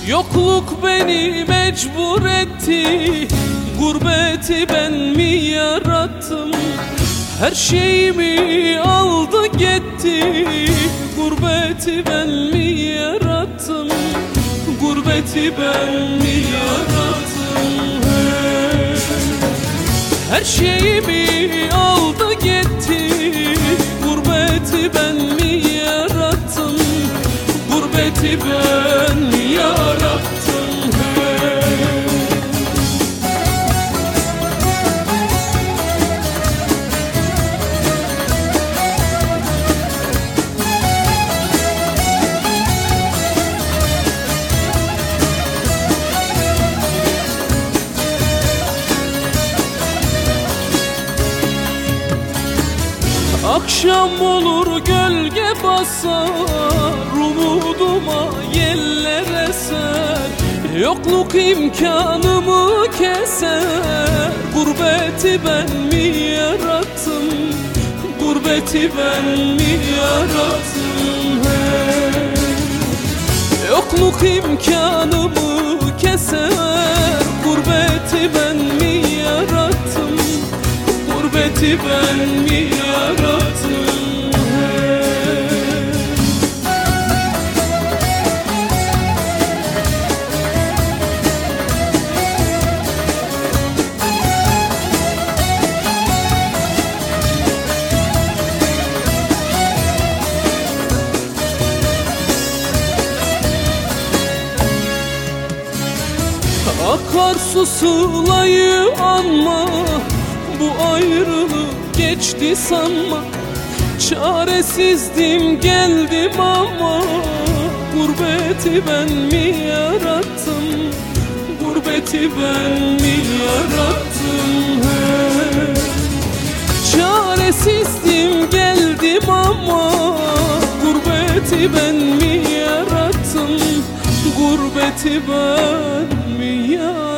Yokluk beni mecbur etti, gurbeti ben mi yarattım? Her şeyimi aldı gitti, gurbeti ben mi yarattım? Gurbeti ben mi yarattım? Her şeyimi aldı gitti, gurbeti ben mi yarattım? Gurbeti ben mi yarattım? Akşam olur gölge basar, umuduma yeller eser. Yokluk imkanımı keser, gurbeti ben mi yarattım? Gurbeti ben mi yarattım? Yokluk imkanımı keser, gurbeti ben mi yarattım? Gurbeti ben mi yarattım? Akarsu sulayı anma, bu ayrılık geçti sanma. Çaresizdim geldim ama, gurbeti ben mi yarattım? Gurbeti ben mi yarattım? Çaresizdim geldim ama, gurbeti ben mi yarattım? Gurbeti ben mi yarattım?